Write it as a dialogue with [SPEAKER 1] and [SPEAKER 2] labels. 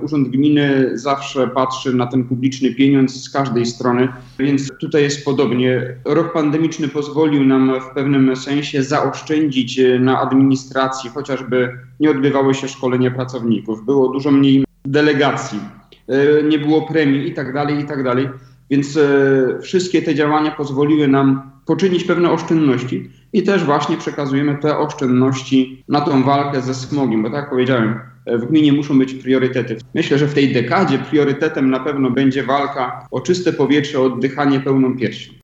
[SPEAKER 1] Urząd Gminy zawsze patrzy na ten publiczny pieniądz z każdej strony, więc tutaj jest podobnie. Rok pandemiczny pozwolił nam w pewnym sensie zaoszczędzić na administracji, chociażby nie odbywały się szkolenia pracowników, było dużo mniej delegacji, nie było premii i tak dalej. Więc wszystkie te działania pozwoliły nam poczynić pewne oszczędności i też właśnie przekazujemy te oszczędności na tą walkę ze smogiem, bo tak jak powiedziałem, w gminie muszą być priorytety. Myślę, że w tej dekadzie priorytetem na pewno będzie walka o czyste powietrze, o oddychanie pełną piersią.